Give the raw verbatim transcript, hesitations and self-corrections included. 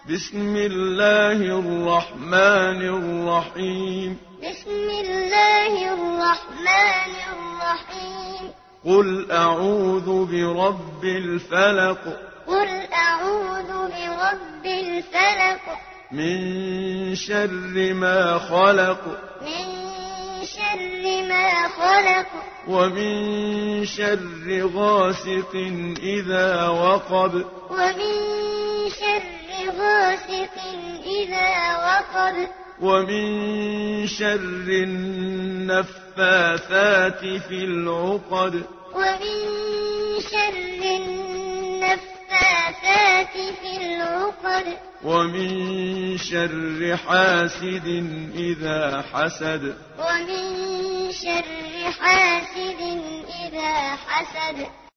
بسم الله الرحمن الرحيم بسم الله الرحمن الرحيم قل أعوذ برب الفلق قل أعوذ برب الفلق من شر ما خلق من شر ما خلق ومن شر غاسق إذا وقب ومن شر غاسق إذا وقب ومن شر النفاثات في العقد ومن شر النفاثات في العقد ومن شر حاسد إذا حسد ومن شر حاسد إذا حسد